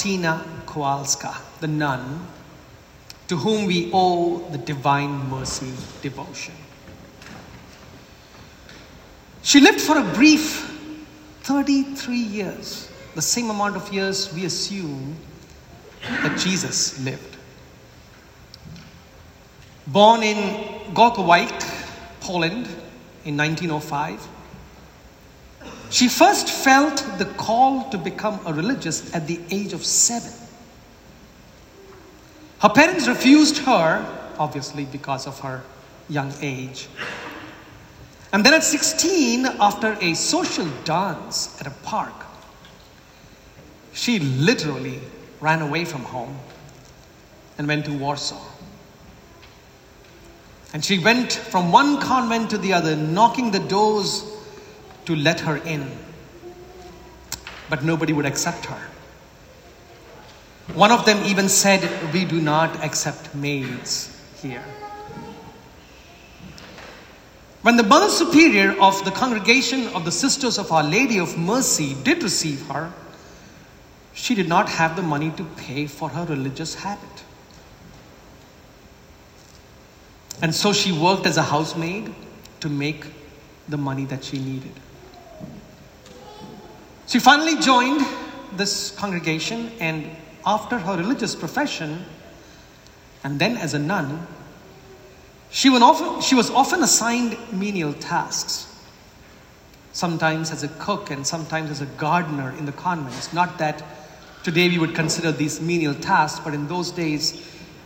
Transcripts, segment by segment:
Faustina Kowalska, the nun, to whom we owe the Divine Mercy devotion. She lived for a brief 33 years, the same amount of years we assume that Jesus lived. Born in Gorkowiec, Poland in 1905, she first felt the call to become a religious at the age of 7. Her parents refused her, obviously because of her young age. And then at 16, after a social dance at a park, she literally ran away from home and went to Warsaw. And she went from one convent to the other, knocking the doors to let her in. But nobody would accept her. One of them even said, "We do not accept maids here." When the Mother Superior of the Congregation of the Sisters of Our Lady of Mercy did receive her, she did not have the money to pay for her religious habit. And so she worked as a housemaid to make the money that she needed. She finally joined this congregation, and after her religious profession, and then as a nun, she was often assigned menial tasks, sometimes as a cook and sometimes as a gardener in the convents. Not that today we would consider these menial tasks, but in those days,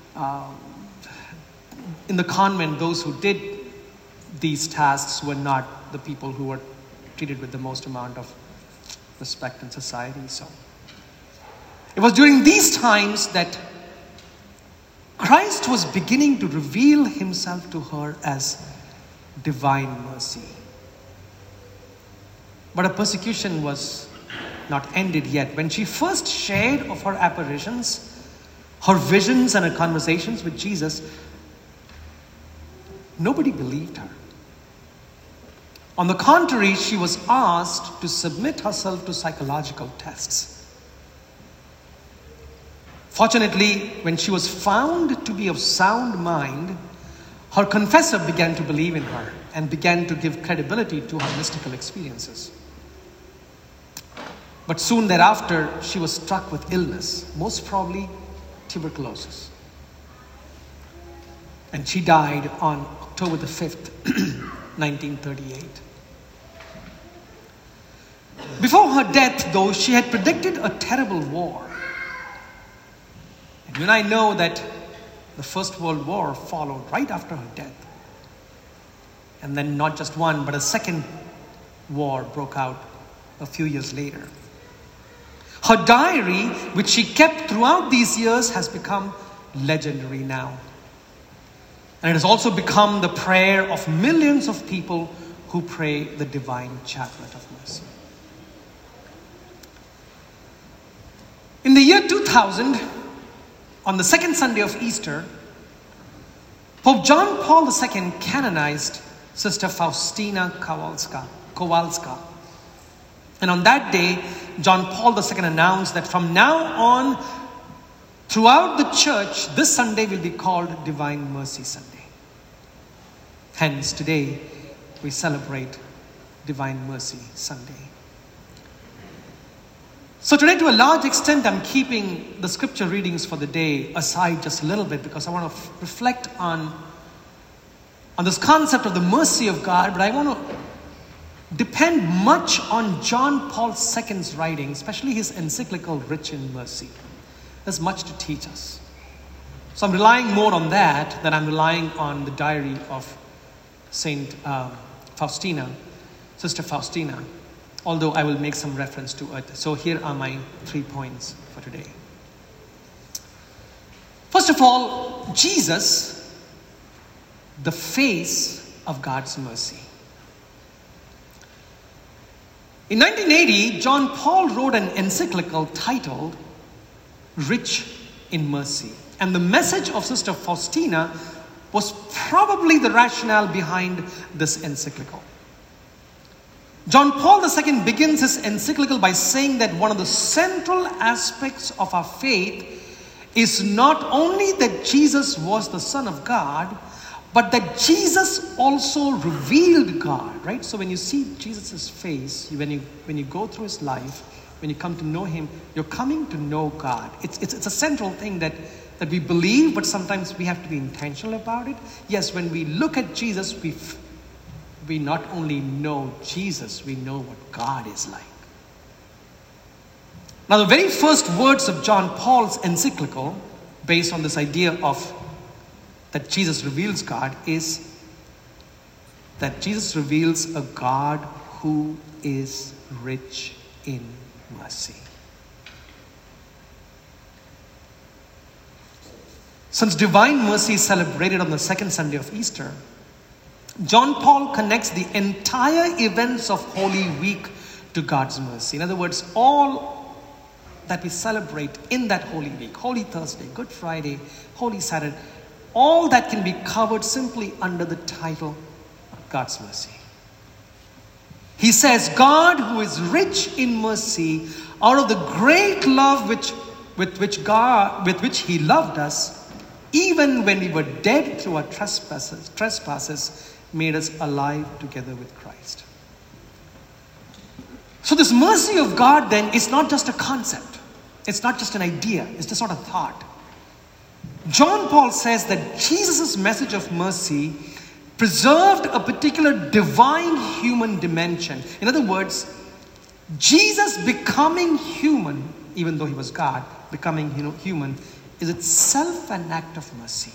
in the convent, those who did these tasks were not the people who were treated with the most amount of respect in society. So it was during these times that Christ was beginning to reveal himself to her as Divine Mercy. But her persecution was not ended yet. When she first shared of her apparitions, her visions and her conversations with Jesus, nobody believed her. On the contrary, she was asked to submit herself to psychological tests. Fortunately, when she was found to be of sound mind, her confessor began to believe in her and began to give credibility to her mystical experiences. But soon thereafter, she was struck with illness, most probably tuberculosis. And she died on October the 5th, 1938. Before her death, though, she had predicted a terrible war. And you and I know that the First World War followed right after her death. And then not just one, but a second war broke out a few years later. Her diary, which she kept throughout these years, has become legendary now. And it has also become the prayer of millions of people who pray the Divine Chaplet of Mercy. In the year 2000, on the second Sunday of Easter, Pope John Paul II canonized Sister Faustina Kowalska. And on that day, John Paul II announced that from now on, throughout the church, this Sunday will be called Divine Mercy Sunday. Hence, today, we celebrate Divine Mercy Sunday. So today, to a large extent, I'm keeping the scripture readings for the day aside just a little bit because I want to reflect on this concept of the mercy of God, but I want to depend much on John Paul II's writing, especially his encyclical Rich in Mercy. There's much to teach us. So I'm relying more on that than I'm relying on the diary of Saint Faustina, Sister Faustina, although I will make some reference to it. So here are my 3 points for today. First of all, Jesus, the face of God's mercy. In 1980, John Paul wrote an encyclical titled Rich in Mercy. And the message of Sister Faustina was probably the rationale behind this encyclical. John Paul II begins his encyclical by saying that one of the central aspects of our faith is not only that Jesus was the Son of God, but that Jesus also revealed God, right? So when you see Jesus' face, when you go through his life, when you come to know him, you're coming to know God. It's a central thing that we believe, but sometimes we have to be intentional about it. Yes, when we look at Jesus, we not only know Jesus, we know what God is like. Now, the very first words of John Paul's encyclical, based on this idea of that Jesus reveals God, is that Jesus reveals a God who is rich in mercy. Since divine mercy is celebrated on the second Sunday of Easter, John Paul connects the entire events of Holy Week to God's mercy. In other words, all that we celebrate in that Holy Week, Holy Thursday, Good Friday, Holy Saturday, all that can be covered simply under the title God's mercy. He says, God, who is rich in mercy, out of the great love with which he loved us, even when we were dead through our trespasses, made us alive together with Christ. So this mercy of God then is not just a concept. It's not just an idea. It's just not a thought. John Paul says that Jesus' message of mercy preserved a particular divine human dimension. In other words, Jesus becoming human, even though he was God, becoming human, is itself an act of mercy.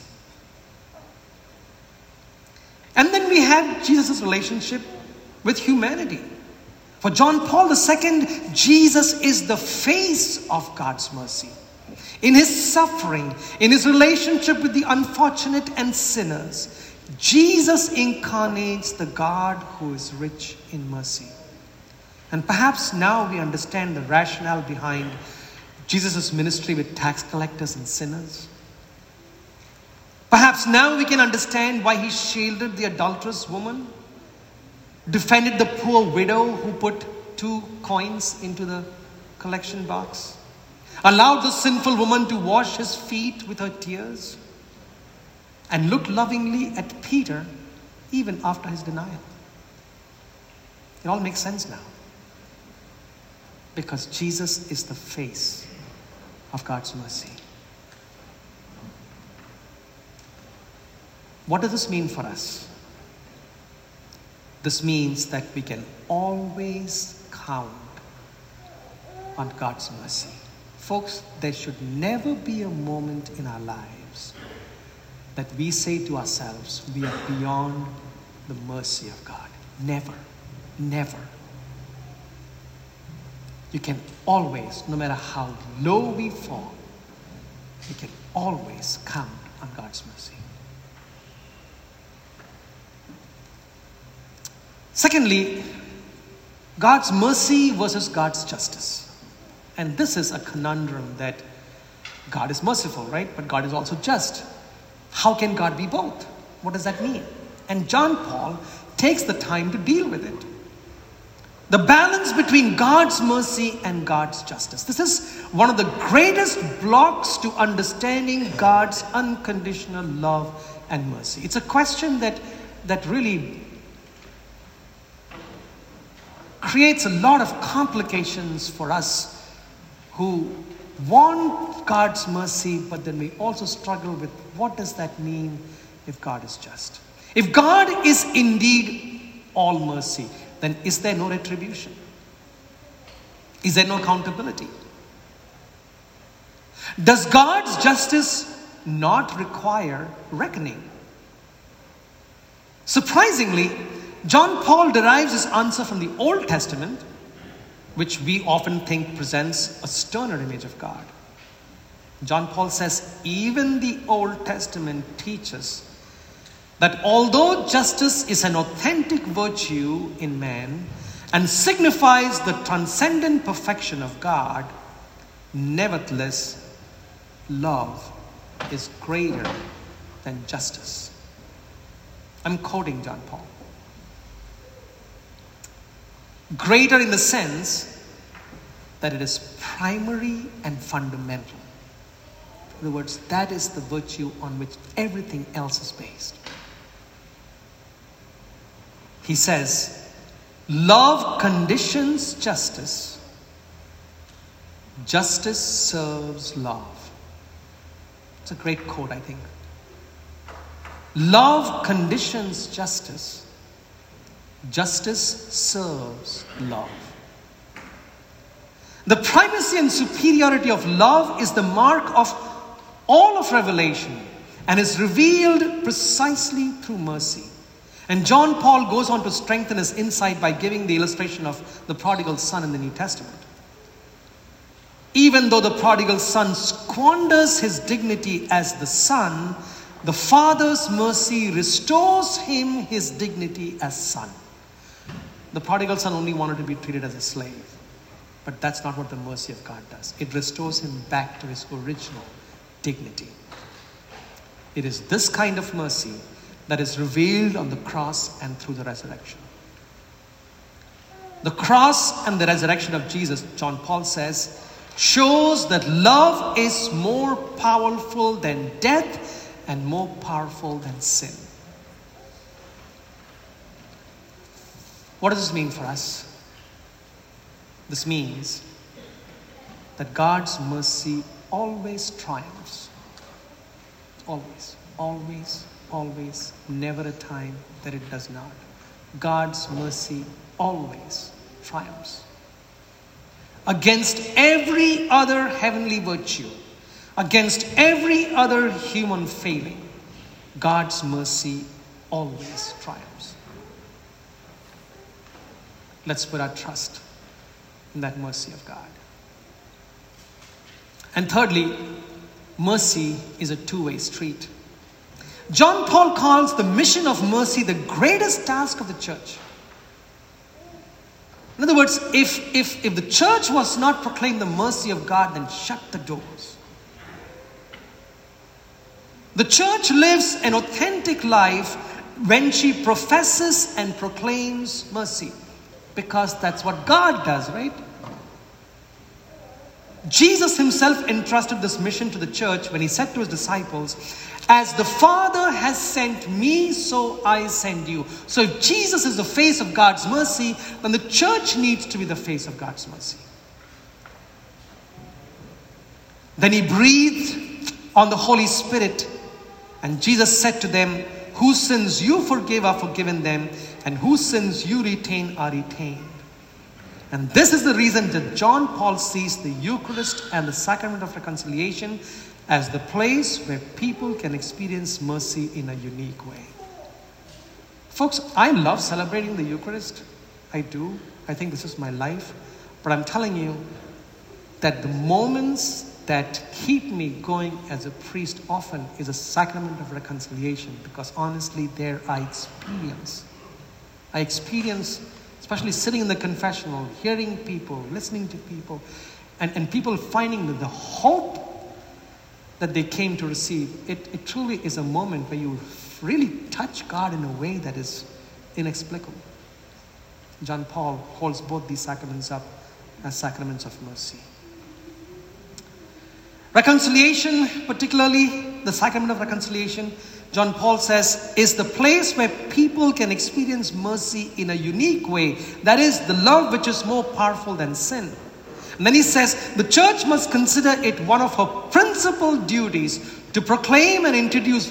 And then we have Jesus' relationship with humanity. For John Paul II, Jesus is the face of God's mercy. In his suffering, in his relationship with the unfortunate and sinners, Jesus incarnates the God who is rich in mercy. And perhaps now we understand the rationale behind Jesus' ministry with tax collectors and sinners. Perhaps now we can understand why he shielded the adulterous woman, defended the poor widow who put 2 coins into the collection box, allowed the sinful woman to wash his feet with her tears, and looked lovingly at Peter even after his denial. It all makes sense now. Because Jesus is the face of God's mercy. What does this mean for us? This means that we can always count on God's mercy. Folks, there should never be a moment in our lives that we say to ourselves, we are beyond the mercy of God. Never, never. You can always, no matter how low we fall, we can always count on God's mercy. Secondly, God's mercy versus God's justice. And this is a conundrum that God is merciful, right? But God is also just. How can God be both? What does that mean? And John Paul takes the time to deal with it. The balance between God's mercy and God's justice. This is one of the greatest blocks to understanding God's unconditional love and mercy. It's a question that really creates a lot of complications for us who want God's mercy, but then we also struggle with what does that mean if God is just? If God is indeed all mercy, then is there no retribution? Is there no accountability? Does God's justice not require reckoning? Surprisingly, John Paul derives his answer from the Old Testament, which we often think presents a sterner image of God. John Paul says, even the Old Testament teaches that although justice is an authentic virtue in man and signifies the transcendent perfection of God, nevertheless, love is greater than justice. I'm quoting John Paul. Greater in the sense that it is primary and fundamental. In other words, that is the virtue on which everything else is based. He says, love conditions justice. Justice serves love. It's a great quote, I think. Love conditions justice. Justice serves love. The primacy and superiority of love is the mark of all of Revelation and is revealed precisely through mercy. And John Paul goes on to strengthen his insight by giving the illustration of the prodigal son in the New Testament. Even though the prodigal son squanders his dignity as the son, the Father's mercy restores him his dignity as son. The prodigal son only wanted to be treated as a slave. But that's not what the mercy of God does. It restores him back to his original dignity. It is this kind of mercy that is revealed on the cross and through the resurrection. The cross and the resurrection of Jesus, John Paul says, shows that love is more powerful than death and more powerful than sin. What does this mean for us? This means that God's mercy always triumphs. Always, always, always, never a time that it does not. God's mercy always triumphs. Against every other heavenly virtue, against every other human failing, God's mercy always triumphs. Let's put our trust in that mercy of God. And thirdly, mercy is a two-way street. John Paul calls the mission of mercy the greatest task of the church. In other words, if the church was not proclaiming the mercy of God, then shut the doors. The church lives an authentic life when she professes and proclaims mercy, because that's what God does, right? Jesus himself entrusted this mission to the church when he said to his disciples, as the Father has sent me, so I send you. So if Jesus is the face of God's mercy, then the church needs to be the face of God's mercy. Then he breathed on the Holy Spirit, and Jesus said to them, whose sins you forgive are forgiven them, and whose sins you retain are retained. And this is the reason that John Paul sees the Eucharist and the sacrament of reconciliation as the place where people can experience mercy in a unique way. Folks, I love celebrating the Eucharist. I do. I think this is my life. But I'm telling you that the moments that keep me going as a priest often is a sacrament of reconciliation, because honestly, there I experience, especially sitting in the confessional, hearing people, listening to people, and people finding the hope that they came to receive. It truly is a moment where you really touch God in a way that is inexplicable. John Paul holds both these sacraments up as sacraments of mercy. Reconciliation, particularly the sacrament of reconciliation, John Paul says, is the place where people can experience mercy in a unique way. That is the love which is more powerful than sin. And then he says, the church must consider it one of her principal duties to proclaim and introduce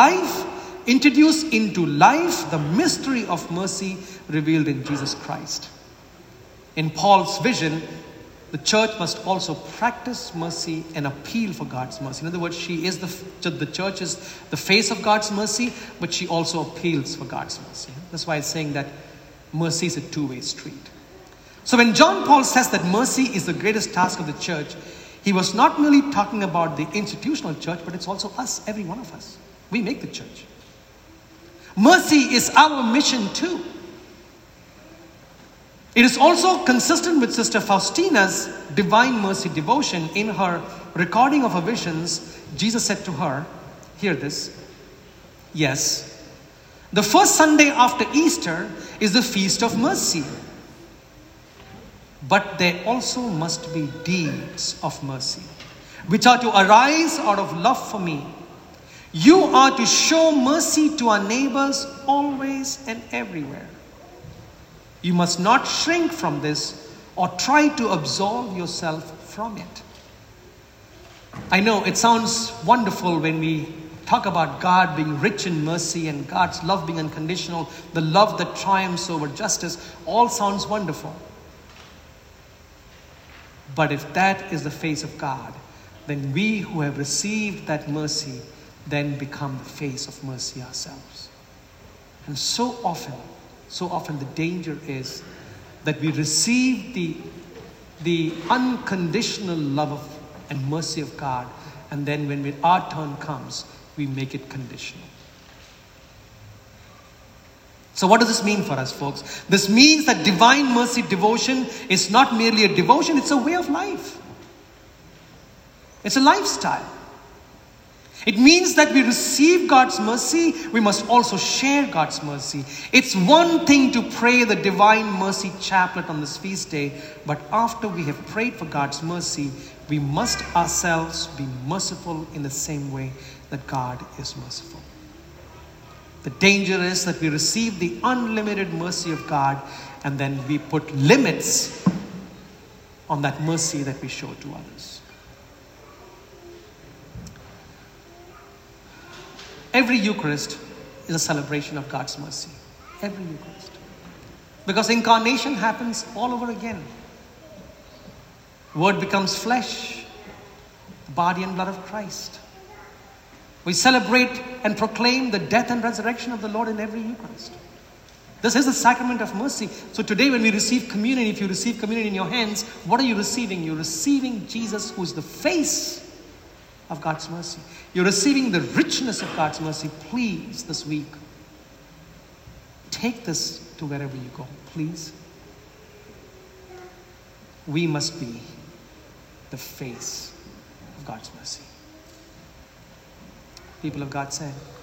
into life the mystery of mercy revealed in Jesus Christ. In Paul's vision, the church must also practice mercy and appeal for God's mercy. In other words, the church is the face of God's mercy, but she also appeals for God's mercy. That's why it's saying that mercy is a two-way street. So when John Paul says that mercy is the greatest task of the church, he was not merely talking about the institutional church, but it's also us, every one of us. We make the church. Mercy is our mission too. It is also consistent with Sister Faustina's Divine Mercy devotion. In her recording of her visions, Jesus said to her, hear this, yes, the first Sunday after Easter is the Feast of Mercy. but there also must be deeds of mercy, which are to arise out of love for me. You are to show mercy to our neighbors always and everywhere. You must not shrink from this or try to absolve yourself from it. I know it sounds wonderful when we talk about God being rich in mercy and God's love being unconditional, the love that triumphs over justice, all sounds wonderful. But if that is the face of God, then we who have received that mercy then become the face of mercy ourselves. And so often the danger is that we receive the unconditional love and mercy of God, and then when our turn comes, we make it conditional. So what does this mean for us, folks? This means that divine mercy devotion is not merely a devotion, it's a way of life. It's a lifestyle. It means that we receive God's mercy, we must also share God's mercy. It's one thing to pray the Divine Mercy Chaplet on this feast day, but after we have prayed for God's mercy, we must ourselves be merciful in the same way that God is merciful. The danger is that we receive the unlimited mercy of God and then we put limits on that mercy that we show to others. Every Eucharist is a celebration of God's mercy. Every Eucharist. Because incarnation happens all over again. Word becomes flesh, the body and blood of Christ. We celebrate and proclaim the death and resurrection of the Lord in every Eucharist. This is the sacrament of mercy. So today when we receive communion, if you receive communion in your hands, what are you receiving? You're receiving Jesus, who is the face of God's mercy. You're receiving the richness of God's mercy. Please, this week, take this to wherever you go. Please. We must be the face of God's mercy. People of God said,